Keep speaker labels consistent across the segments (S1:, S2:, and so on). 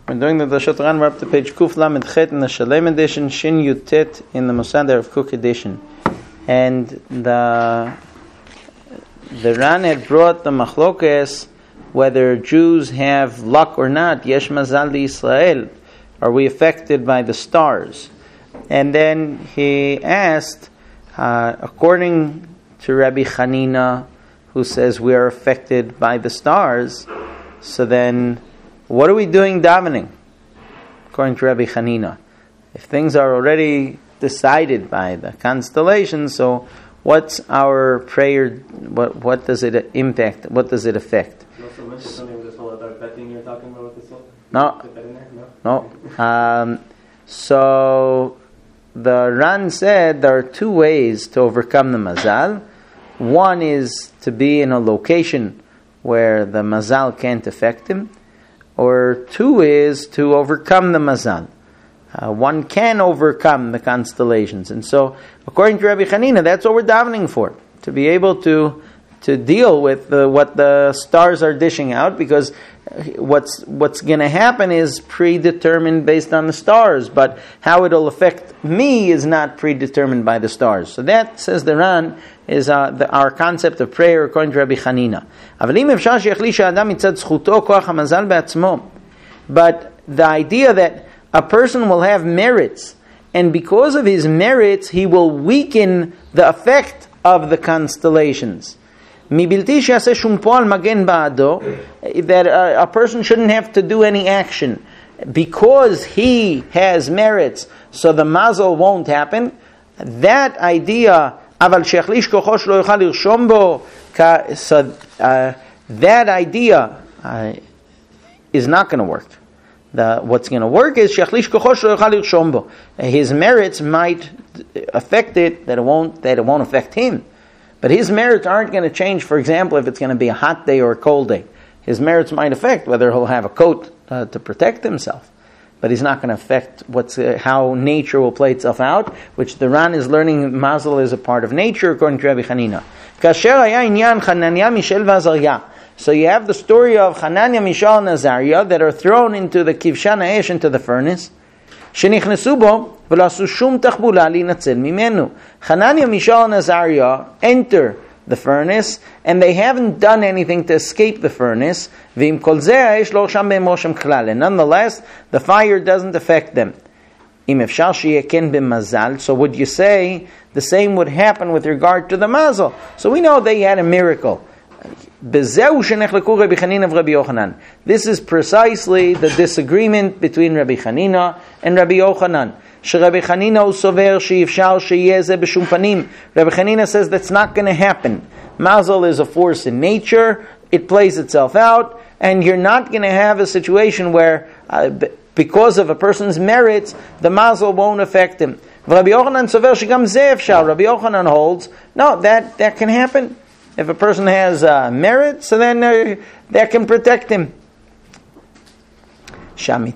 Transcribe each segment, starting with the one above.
S1: We're doing the Dashat Ran. We're up to page Kuf Lamed Chet in the Shalem edition, Shin Yutet in the Mosader of Cook edition. And the Ran had brought the Machlokes whether Jews have luck or not. Yesh Mazal Yisrael. Are we affected by the stars? And then he asked, according to Rabbi Chanina, who says we are affected by the stars, so then what are we doing davening? According to Rabbi Chanina, if things are already decided by the constellations, so what's our prayer? What does it impact? What does it affect?
S2: Not so much something with this whole other betting you're talking about with this whole.
S1: No. So the Ran said there are two ways to overcome the mazal. One is to be in a location where the mazal can't affect him, or two is to overcome the mazal. One can overcome the constellations, and so according to Rabbi Chanina, that's what we're davening for, to be able to deal with what the stars are dishing out, because what's going to happen is predetermined based on the stars, but how it'll affect me is not predetermined by the stars. So that, says the Ran, is our concept of prayer according to Rabbi Chanina. But the idea that a person will have merits, and because of his merits he will weaken the effect of the constellations. That a person shouldn't have to do any action because he has merits, so the mazel won't happen. That idea, that idea is not going to work. What's going to work is his merits might affect it, that it won't affect him. But his merits aren't going to change, for example, if it's going to be a hot day or a cold day. His merits might affect whether he'll have a coat to protect himself. But he's not going to affect how nature will play itself out, which the Ran is learning Mazel is a part of nature, according to Rabbi Chanina. So you have the story of Hananiah, Mishael, and Azariah that are thrown into the Kivshan Ha'esh, into the furnace. שנכנסו בו ולא עשו שום תחבולה להינצל ממנו. Hananiah, Mishael, and Azariah enter the furnace and they haven't done anything to escape the furnace. ועם כל זה האש לא שם בהם רושם כלל. And nonetheless, the fire doesn't affect them. אם אפשר שיהיה כן במזל, so would you say the same would happen with regard to the mazel? So we know they had a miracle. This is precisely the disagreement between Rabbi Chanina and Rabbi Yochanan. Rabbi Chanina says that's not going to happen. Mazel is a force in nature, it plays itself out, and you're not going to have a situation where because of a person's merits, the mazel won't affect him. Rabbi Yochanan holds, no, that can happen. If a person has merit, so then that can protect him. Rabbi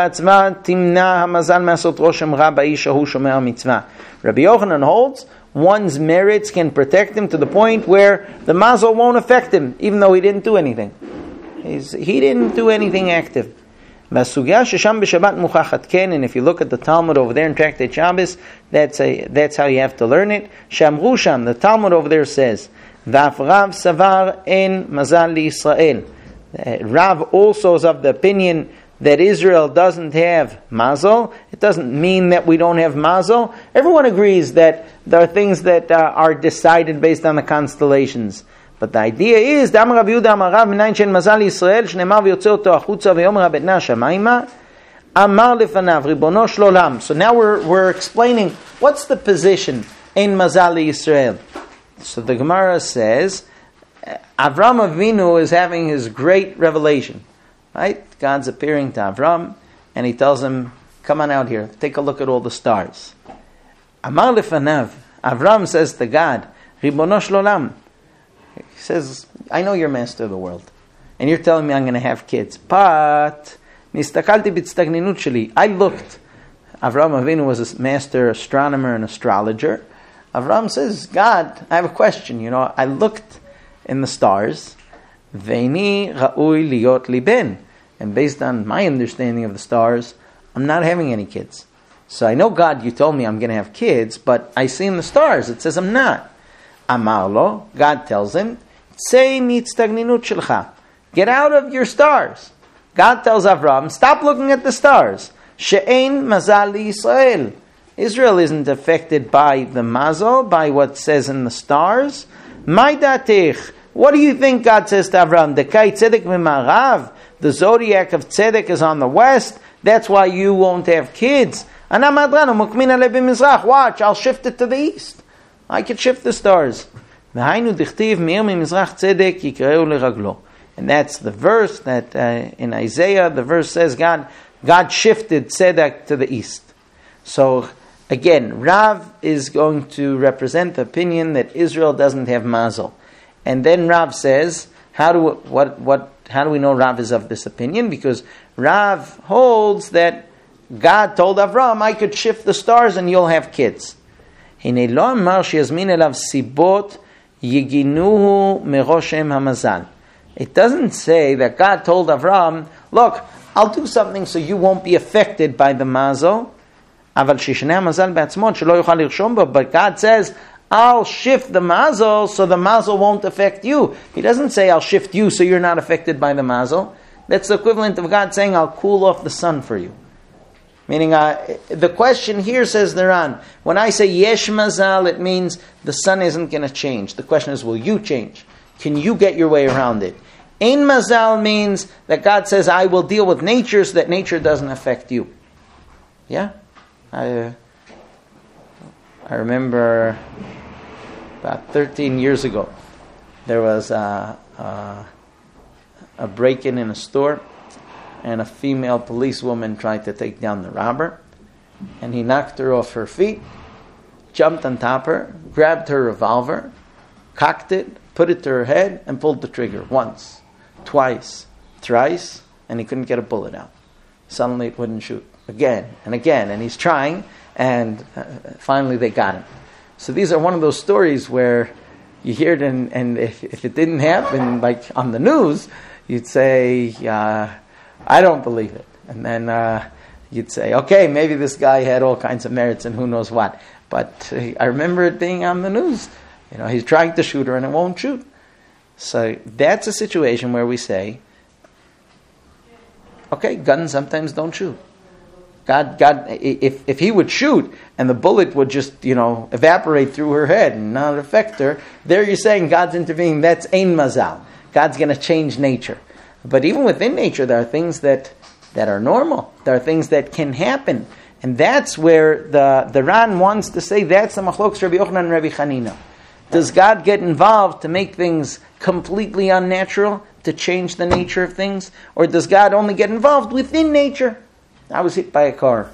S1: Yochanan holds one's merits can protect him to the point where the mazel won't affect him, even though he didn't do anything. He didn't do anything active. And if you look at the Talmud over there in Tractate Shabbos, that's how you have to learn it. The Talmud over there says, Rav Savar en Mazal Yisrael. Rav also is of the opinion that Israel doesn't have Mazel. It doesn't mean that we don't have Mazel. Everyone agrees that there are things that are decided based on the constellations. But the idea is, so now we're explaining what's the position in Mazal Yisrael. So the Gemara says, Avram Avinu is having his great revelation. Right? God's appearing to Avram, and he tells him, come on out here, take a look at all the stars. Amar lefanav, Avram says to God, Ribono shlolam. He says, I know you're master of the world, and you're telling me I'm going to have kids. But, nistakalti b'tztagninut sheli. I looked. Avram Avinu was a master astronomer and astrologer. Avram says, God, I have a question. I looked in the stars. Veini ra'ui liot liben. and based on my understanding of the stars, I'm not having any kids. So I know, God, you told me I'm going to have kids, but I see in the stars, it says I'm not. Amar lo, God tells him, Tzei mitztagninut shelcha. Get out of your stars. God tells Avram, stop looking at the stars. She'ein mazal Yisrael. Israel isn't affected by the mazal, by what says in the stars. My datich. What do you think God says to Avram? Dekai tzedek mimarav. The zodiac of tzedek is on the west. That's why you won't have kids. Watch, I'll shift it to the east. I could shift the stars. And that's the verse that in Isaiah, the verse says God shifted tzedek to the east. So again, Rav is going to represent the opinion that Israel doesn't have mazel. And then Rav says, how do we know Rav is of this opinion? Because Rav holds that God told Avram, I could shift the stars and you'll have kids. It doesn't say that God told Avram, look, I'll do something so you won't be affected by the mazel. But God says, I'll shift the mazel so the mazel won't affect you. He doesn't say, I'll shift you so you're not affected by the mazel. That's the equivalent of God saying, I'll cool off the sun for you. Meaning, the question here, says the Ran, when I say yesh mazal, it means the sun isn't going to change. The question is, will you change? Can you get your way around it? Ein mazal means that God says, I will deal with nature so that nature doesn't affect you. Yeah? I remember about 13 years ago, there was a break-in in a store, and a female policewoman tried to take down the robber, and he knocked her off her feet, jumped on top of her, grabbed her revolver, cocked it, put it to her head, and pulled the trigger once, twice, thrice, and he couldn't get a bullet out. Suddenly it wouldn't shoot. Again, and he's trying, and finally they got him. So these are one of those stories where you hear it, and if it didn't happen, like on the news, you'd say, I don't believe it. And then you'd say, okay, maybe this guy had all kinds of merits and who knows what. But I remember it being on the news. He's trying to shoot her and it won't shoot. So that's a situation where we say, okay, guns sometimes don't shoot. God, if he would shoot and the bullet would just, evaporate through her head and not affect her, there you're saying God's intervening. That's ein mazal. God's going to change nature. But even within nature, there are things that are normal. There are things that can happen. And that's where the Ran wants to say, that's the machlokes Rabbi Yochanan and Rabbi Chanina. Does God get involved to make things completely unnatural, to change the nature of things? Or does God only get involved within nature? I was hit by a car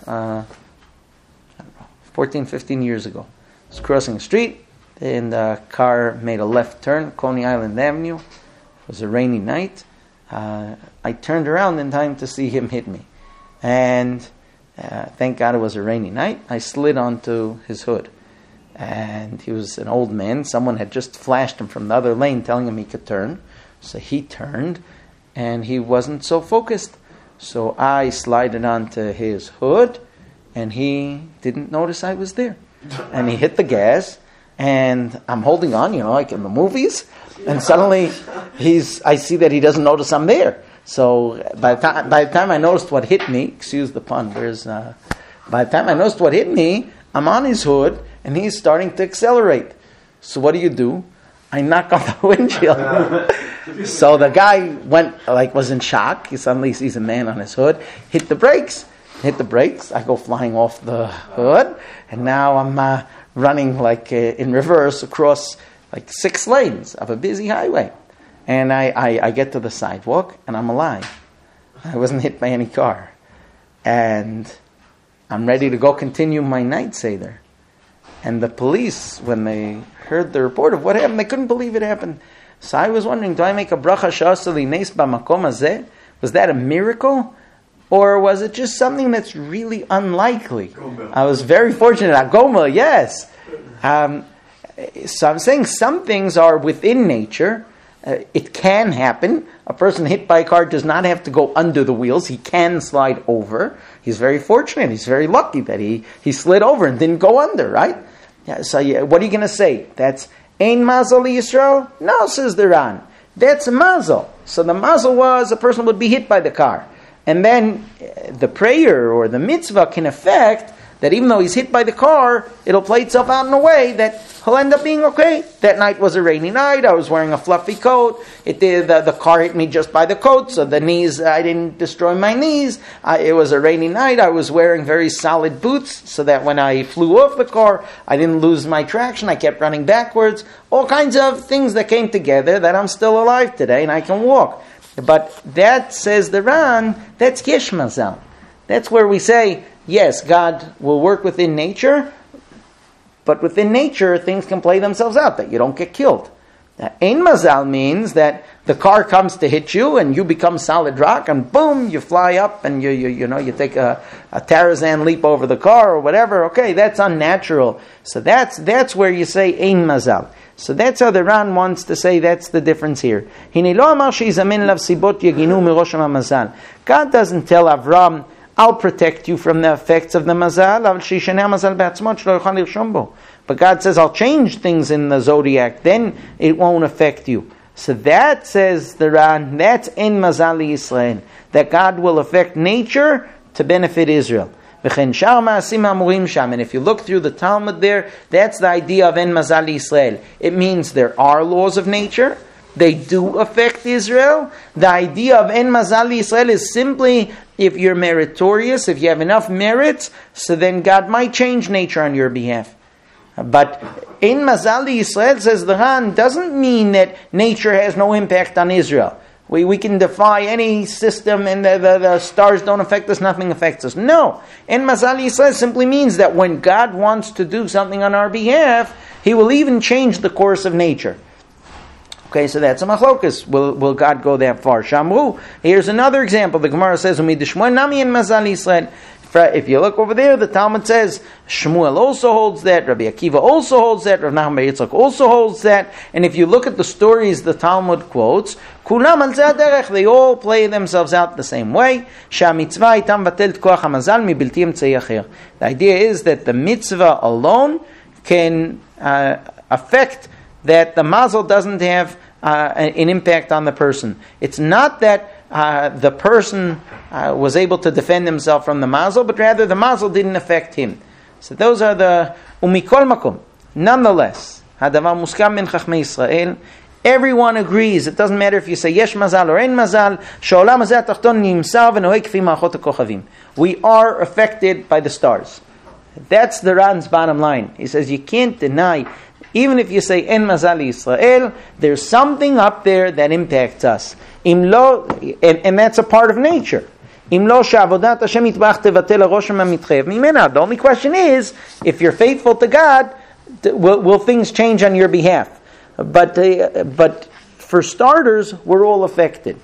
S1: 14, 15 years ago. I was crossing the street, and the car made a left turn, Coney Island Avenue. It was a rainy night. I turned around in time to see him hit me. And thank God it was a rainy night. I slid onto his hood. And he was an old man. Someone had just flashed him from the other lane telling him he could turn. So he turned, and he wasn't so focused. So I slided onto his hood, and he didn't notice I was there. And he hit the gas, and I'm holding on, like in the movies. And suddenly, I see that he doesn't notice I'm there. So by the time I noticed what hit me, excuse the pun, by the time I noticed what hit me, I'm on his hood, and he's starting to accelerate. So what do? I knock on the windshield. So the guy was in shock. He suddenly sees a man on his hood, hit the brakes. I go flying off the hood, and now I'm running in reverse across 6 lanes of a busy highway. And I get to the sidewalk, and I'm alive. I wasn't hit by any car. And I'm ready to go continue my night Seder. And the police, when they heard the report of what happened, they couldn't believe it happened. So I was wondering, do I make a bracha sha'asali nes b'makom hazeh? Was that a miracle? Or was it just something that's really unlikely? I was very fortunate. Agoma, yes. So I'm saying some things are within nature. it can happen. A person hit by a car does not have to go under the wheels. He can slide over. He's very fortunate. He's very lucky that he slid over and didn't go under, right? Yeah, so what are you going to say? That's Ein Mazel Yisrael? No, says the Ran. That's a mazel. So the mazel was a person would be hit by the car. And then the prayer or the mitzvah can affect that even though he's hit by the car, it'll play itself out in a way that he'll end up being okay. That night was a rainy night. I was wearing a fluffy coat. The car hit me just by the coat, so the knees, I didn't destroy my knees. It was a rainy night. I was wearing very solid boots so that when I flew off the car, I didn't lose my traction. I kept running backwards. All kinds of things that came together that I'm still alive today and I can walk. But that, says the Ran, that's Yesh Mazal. That's where we say, yes, God will work within nature, but within nature, things can play themselves out, that you don't get killed. Ein Mazal means that the car comes to hit you, and you become solid rock, and boom, you fly up, and you take a Tarzan leap over the car, or whatever. Okay, that's unnatural. So that's where you say Ein Mazal. So that's how the Ran wants to say that's the difference here. God doesn't tell Avram, I'll protect you from the effects of the mazal. But God says, I'll change things in the zodiac, then it won't affect you. So that, says the Ran, that's Ein Mazal Yisrael, that God will affect nature to benefit Israel. And if you look through the Talmud there, that's the idea of Ein Mazal Yisrael. It means there are laws of nature. They do affect Israel. The idea of Ein Mazal Yisrael is simply if you're meritorious, if you have enough merits, so then God might change nature on your behalf. But Ein Mazal Yisrael, says the Ran, doesn't mean that nature has no impact on Israel. We can defy any system and the stars don't affect us, nothing affects us. No. Ein Mazal Yisrael simply means that when God wants to do something on our behalf, He will even change the course of nature. Okay, so that's a machlokas. Will God go that far? Shamru. Here's another example. The Gemara says, Nami Ein Mazal Yisrael. If you look over there, the Talmud says Shmuel also holds that, Rabbi Akiva also holds that, Rav Nachman bar Yitzchak also holds that. And if you look at the stories the Talmud quotes, Kulam al zeh haderech, they all play themselves out the same way. Sha'mitzvah itam vatelt koach hamazal mibilti emtzei acher. The idea is that the mitzvah alone can affect that the mazel doesn't have an impact on the person. It's not that the person was able to defend himself from the mazel, but rather the mazel didn't affect him. So those are the umikol makom. Nonetheless, hadavar muskam min chachmei Yisrael. Everyone agrees. It doesn't matter if you say yesh mazal or ein mazal. She'olam hazeh tachton nimsar v'noheg k'fi ma'achot hakochavim. We are affected by the stars. That's the Ran's bottom line. He says you can't deny. Even if you say Ein Mazal Yisrael, there's something up there that impacts us. And that's a part of nature. The only question is, if you're faithful to God, will things change on your behalf? But for starters, we're all affected.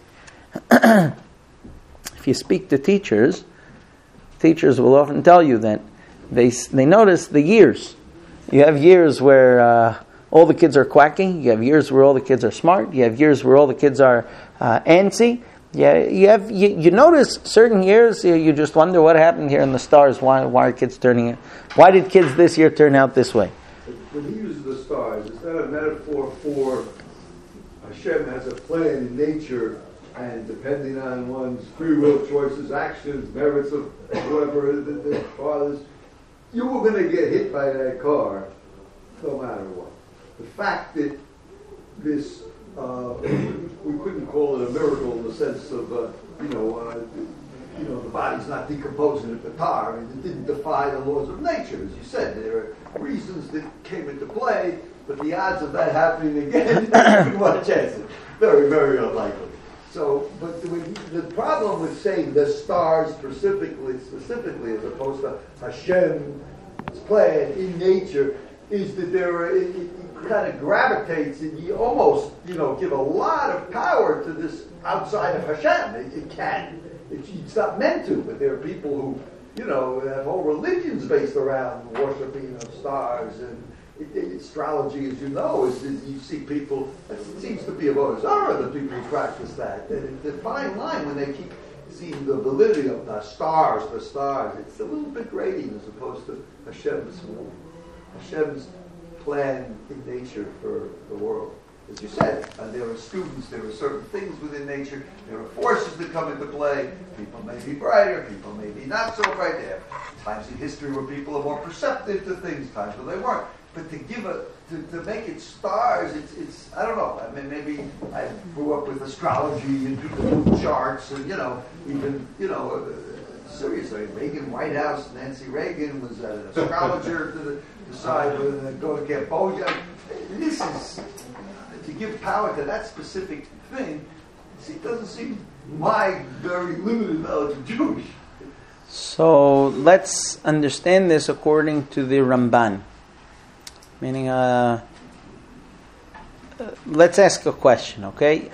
S1: If you speak to teachers will often tell you that they notice the years. You have years where all the kids are quacking. You have years where all the kids are smart. You have years where all the kids are antsy. You notice certain years, you just wonder what happened here in the stars. Why are kids turning it? Why did kids this year turn out this way?
S3: When he uses the stars, is that a metaphor for Hashem has a plan in nature, and depending on one's free will choices, actions, merits of whoever the fathers, you were going to get hit by that car, no matter what. The fact that this, we couldn't call it a miracle in the sense of, the body's not decomposing at the tar. I mean, it didn't defy the laws of nature, as you said. There are reasons that came into play, but the odds of that happening again, what chance? Very, very unlikely. So, but the problem with saying the stars specifically as opposed to Hashem's plan in nature is that it kind of gravitates and you almost, give a lot of power to this outside of Hashem. It can. It's not meant to, but there are people who, have whole religions based around worshiping of stars Astrology, as you know, is you see people, it seems to be a Avodah Zarah, the people who practice that. The fine line when they keep seeing the validity of the stars, it's a little bit grating as opposed to Hashem's plan in nature for the world. As you said, there are students, there are certain things within nature, there are forces that come into play. People may be brighter, people may be not so bright. There are times in history where people are more perceptive to things, times when they weren't. But to make it stars, it's I don't know. I mean, maybe I grew up with astrology and do the charts, and seriously, Reagan White House, Nancy Reagan was an astrologer to decide whether to go to Cambodia. This is to give power to that specific thing. It doesn't seem my very limited knowledge of Jewish.
S1: So let's understand this according to the Ramban. Meaning, let's ask a question, okay?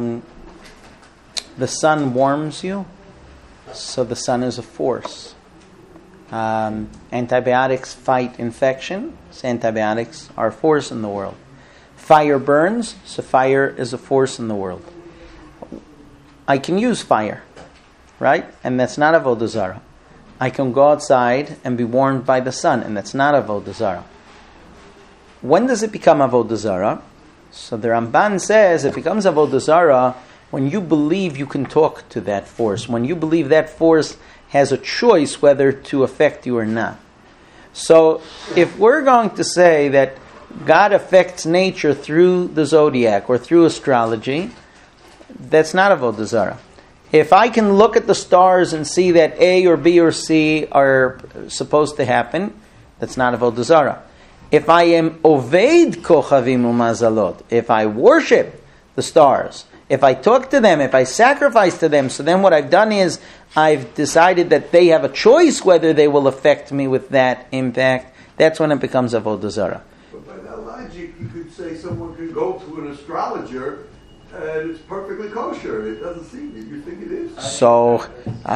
S1: The sun warms you, so the sun is a force. Antibiotics fight infection, so antibiotics are a force in the world. Fire burns, so fire is a force in the world. I can use fire, right? And that's not Avodah Zarah. I can go outside and be warmed by the sun, and that's not Avodah Zarah. When does it become Avodah Zarah? So the Ramban says it becomes Avodah Zarah when you believe you can talk to that force, when you believe that force has a choice whether to affect you or not. So if we're going to say that God affects nature through the zodiac or through astrology, that's not Avodah Zarah. If I can look at the stars and see that A or B or C are supposed to happen, that's not Avodah Zarah. If I am Oved Kochavim Umazalot, if I worship the stars, if I talk to them, if I sacrifice to them, so then what I've done is I've decided that they have a choice whether they will affect me with that impact. That's when it becomes Avodah Zarah.
S3: But by that logic, you could say someone can go to an astrologer and it's perfectly kosher. It doesn't seem it. You think it is?
S1: So,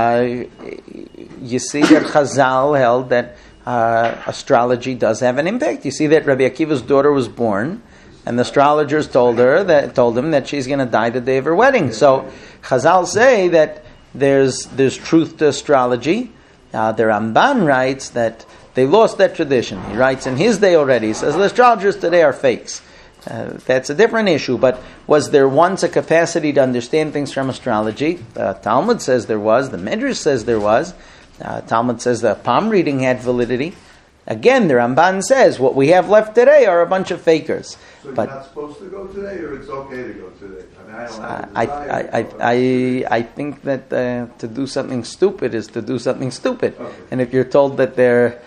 S1: you see that Chazal held that astrology does have an impact. You see that Rabbi Akiva's daughter was born, and the astrologers told him that she's going to die the day of her wedding. So Chazal say that there's truth to astrology. The Ramban writes that they lost that tradition. He writes in his day already. He says the astrologers today are fakes. That's a different issue. But was there once a capacity to understand things from astrology? Talmud says there was. The Midrash says there was. Talmud says the palm reading had validity. Again, the Ramban says what we have left today are a bunch of fakers.
S3: So
S1: but
S3: you're not supposed to go today, or it's okay to go today? I mean, I don't have a desire.
S1: I think that to do something stupid is to do something stupid.
S3: Okay.
S1: And if you're told that they're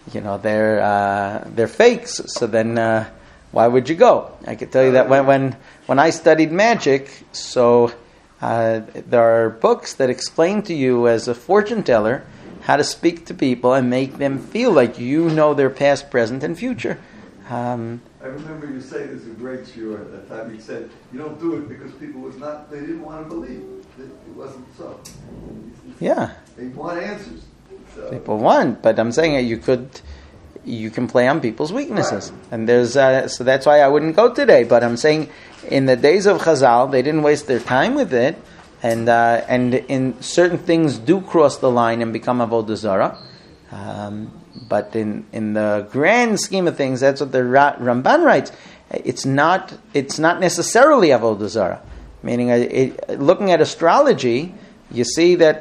S1: fakes, so then why would you go? I can tell you that when I studied magic, so there are books that explain to you as a fortune teller how to speak to people and make them feel like you know their past, present, and future.
S3: I remember you saying this in great shiur at that time. You said you don't do it because people they didn't want to believe that it wasn't so.
S1: Yeah,
S3: They want answers. So.
S1: people want, but I'm saying that you can play on people's weaknesses,
S3: Right.
S1: and there's so that's why I wouldn't go today. But I'm saying in the days of Chazal, they didn't waste their time with it. And in certain things do cross the line and become Avodah Zarah. But in the grand scheme of things, that's what the Ramban writes. It's not necessarily Avodah Zarah. Meaning, looking at astrology, you see that.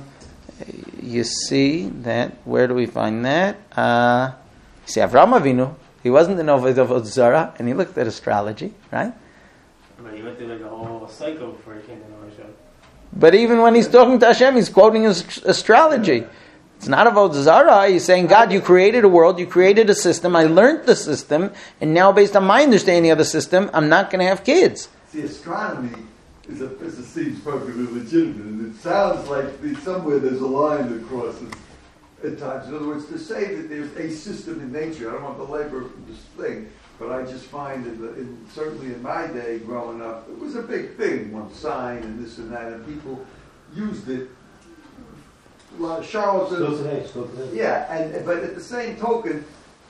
S1: Where do we find that? You see, Avraham Avinu, he wasn't in Avodah Zarah, and he looked at astrology, right?
S2: But he went through like a whole cycle before he came to know Hashem.
S1: But even when he's talking to Hashem, he's quoting his astrology. It's not Avodah Zarah. He's saying, God, you created a world, you created a system, I learned the system, and now based on my understanding of the system, I'm not going to have kids.
S3: See, astronomy seems perfectly legitimate, and it sounds like somewhere there's a line that crosses at times. In other words, to say that there's a system in nature, I don't want to belabor this thing, but I just find that certainly in my day growing up, it was a big thing, one sign and this and that, and people used it. A lot of charlatans.
S2: Still today.
S3: Yeah, but at the same token,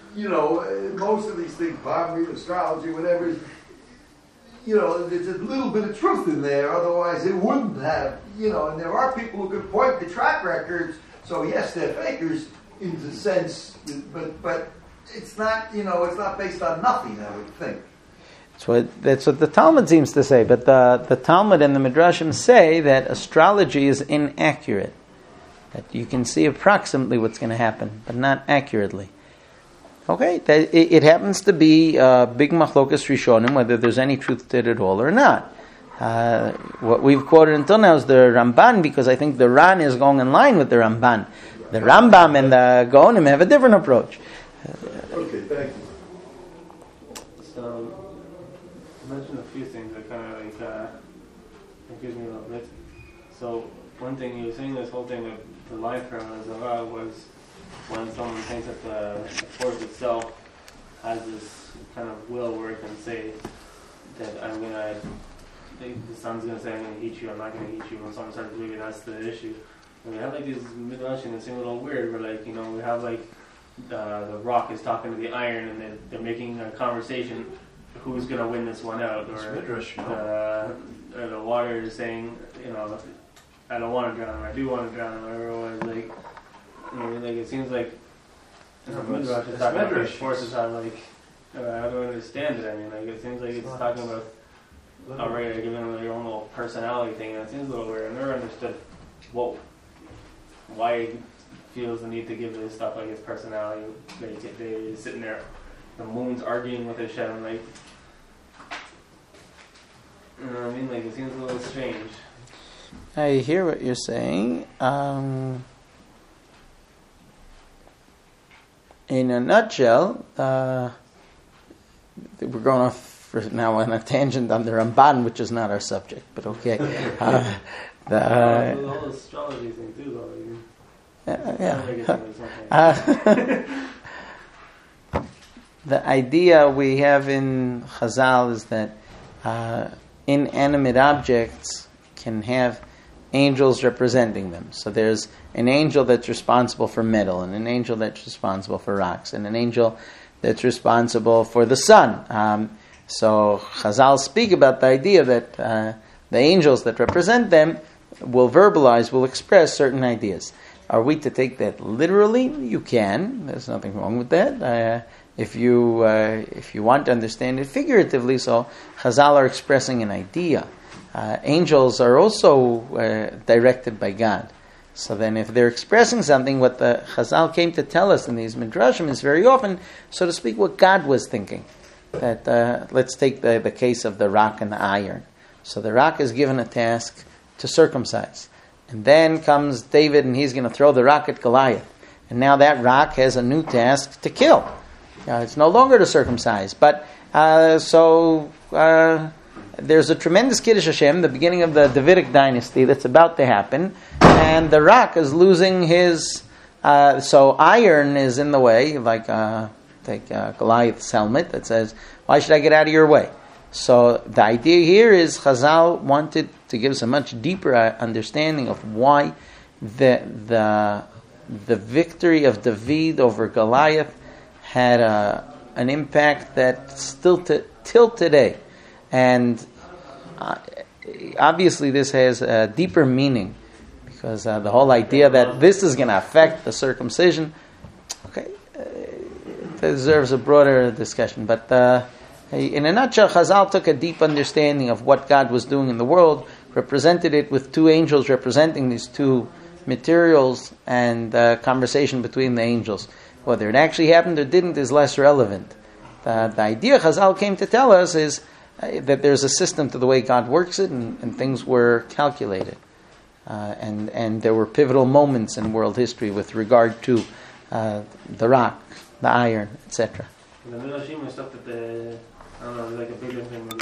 S3: most of these things, palm astrology, whatever, there's a little bit of truth in there. Otherwise, it wouldn't have. And there are people who can point to track records. So yes, they're fakers in the sense, but it's not. It's not based on nothing. I would think.
S1: That's what the Talmud seems to say. But the Talmud and the Midrashim say that astrology is inaccurate. That you can see approximately what's going to happen, but not accurately. Okay, it happens to be big machlokas rishonim, whether there's any truth to it at all or not. What we've quoted until now is the Ramban, because I think the Ran is going in line with the Ramban. The Rambam and the Gaonim have a different approach.
S3: Okay, thank you.
S2: So, you mentioned a few things that kind of confused me a little bit. So, one thing you were saying, this whole thing with the line from Zohar was when someone thinks that the force itself has this kind of will where it can say that the sun's going to say I'm going to eat you, I'm not going to eat you, when someone starts believing that's the issue. And we have like these midrashim that seem a little weird, where like, we have like the rock is talking to the iron and they're making a conversation, who's going to win this one out, or the water is saying, I don't want to drown him, I do want to drown him, whatever it was, like, it seems like Midrash is talking about these forces on, like, I don't understand it. It seems like it's talking about giving them their own little personality thing, and it seems a little weird. I've never understood why it feels the need to give this stuff like its personality. They're sitting there, the moon's arguing with Hashem, like, it seems a little strange.
S1: I hear what you're saying. In a nutshell, we're going off now on a tangent on the Ramban, which is not our subject, but okay.
S2: The whole astrology thing too, though.
S1: The idea we have in Chazal is that inanimate objects can have angels representing them. So there's an angel that's responsible for metal, and an angel that's responsible for rocks, and an angel that's responsible for the sun. So Chazal speak about the idea that the angels that represent them will verbalize, will express certain ideas. Are we to take that literally? You can. There's nothing wrong with that. If you want to understand it figuratively, so Chazal are expressing an idea. Angels are also directed by God. So then if they're expressing something, what the Chazal came to tell us in these Midrashim is very often, so to speak, what God was thinking. That let's take the case of the rock and the iron. So the rock is given a task to circumcise. And then comes David and he's going to throw the rock at Goliath. And now that rock has a new task to kill. It's no longer to circumcise. But there's a tremendous Kiddush Hashem, the beginning of the Davidic dynasty, that's about to happen, and the rock is losing his. So iron is in the way, like take Goliath's helmet that says, "Why should I get out of your way?" So the idea here is Chazal wanted to give us a much deeper understanding of why the victory of David over Goliath had an impact that still till today. And obviously this has a deeper meaning, because the whole idea that this is going to affect the circumcision, deserves a broader discussion. But in a nutshell, Chazal took a deep understanding of what God was doing in the world, represented it with two angels representing these two materials, and conversation between the angels. Whether it actually happened or didn't is less relevant. The idea Chazal came to tell us is that there's a system to the way God works it, and things were calculated. And there were pivotal moments in world history with regard to the rock, the iron, etc.
S2: The Midrashim is stuff that I don't know, like a bigger thing.